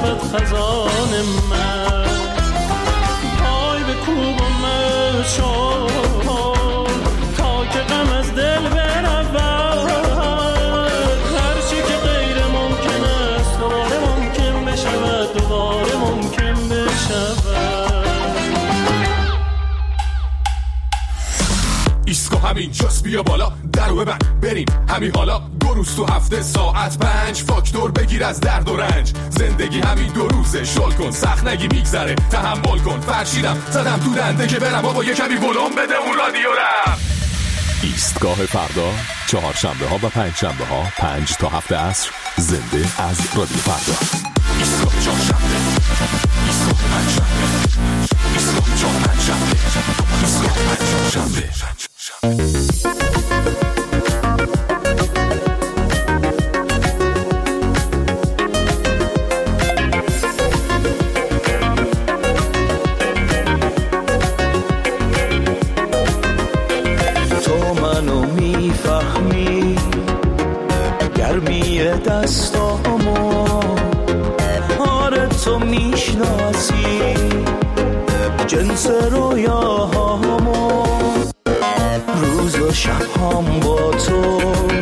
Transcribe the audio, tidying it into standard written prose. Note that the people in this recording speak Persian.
بشود خزان من. پای به کوب و مشال تا که غم از دل برود، هر چی که غیر ممکن است دوباره ممکن بشود، دوباره ممکن بشود. ایسکو همین جاست، بیا بالا درو ببند بریم همین حالا. 2 روز تو هفته ساعت 5 فاکتور بگیر از درد و رنج. زندگی همین 2 روزه، شل کن سخت نگی میگذره، تحمل کن. فرشیدم زدم تو دنده که برم بابا یه کمی ولوم بده اون رادیو رم. ایستگاه فردا، 4 شنبه ها و 5 شنبه ها 5 تا 7 عصر، زنده از رادیو فردا. ایستگاه 4 شنبه، ایستگاه 5 شنبه، ایستگاه 4 5 شنبه، ایستگاه 5 شنبه. میفهمی گرمی دستامو، آره تو میشناسی جنس رویاهامو، روز و شب هم با تو